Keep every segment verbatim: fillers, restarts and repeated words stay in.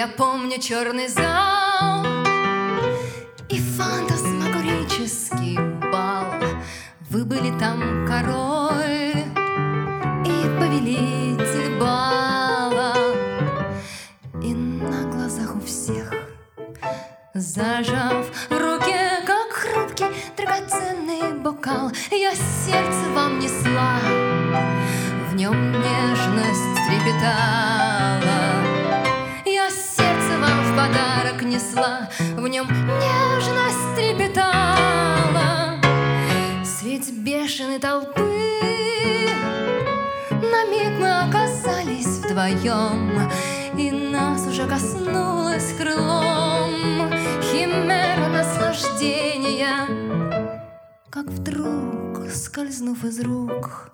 Я помню черный зал и фантасмагорический бал. Вы были там король и повелитель бала, и на глазах у всех, зажав в руке, как хрупкий драгоценный бокал, я сердце вам несла, в нем нежность трепетала. Я сердце вам в подарок несла, в нем нежность трепетала. Средь бешеной толпы на миг мы оказались вдвоем, и нас уже коснулась крылом химера наслаждения, как вдруг, скользнув из рук,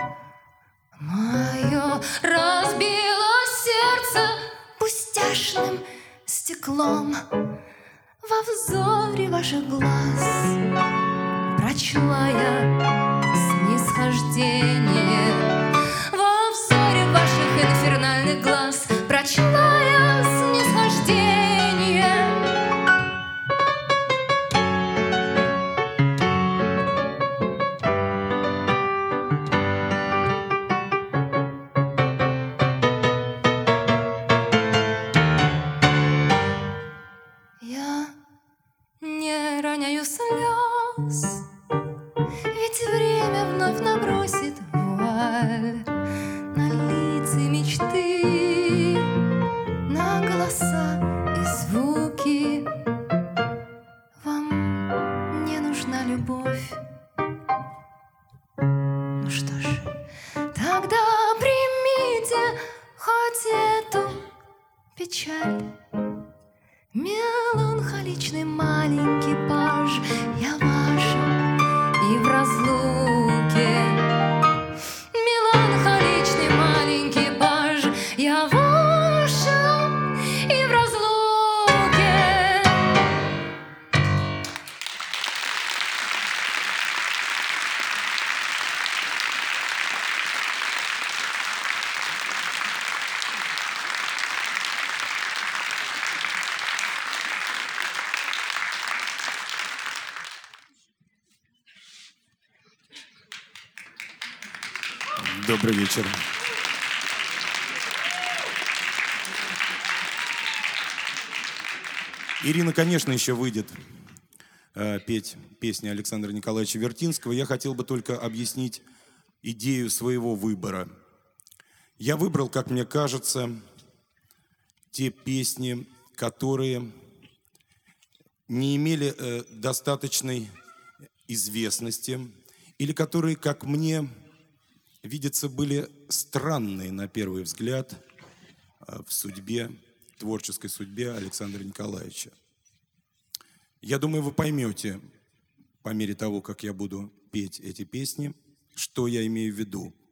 мое разбило сердце пустяшным стеклом. Во взоре ваших глаз прочла я снисхождение. Во взоре ваших инфернальных глаз прочла я снисхождение. Я не роняю слез, ведь время вновь набросит вуаль на лица мечты, на голоса и звуки. Вам не нужна любовь. Ну что ж, тогда примите хоть эту печаль. Меланхоличный маленький паж, я ваша и в разлуке. Меланхоличный маленький паж, я ваша и в разлуке. Добрый вечер. Ирина, конечно, еще выйдет э, петь песни Александра Николаевича Вертинского. Я хотел бы только объяснить идею своего выбора. Я выбрал, как мне кажется, те песни, которые не имели э, достаточной известности, или которые, как мне видится, были странные на первый взгляд в судьбе, творческой судьбе Александра Николаевича. Я думаю, вы поймете, по мере того, как я буду петь эти песни, что я имею в виду.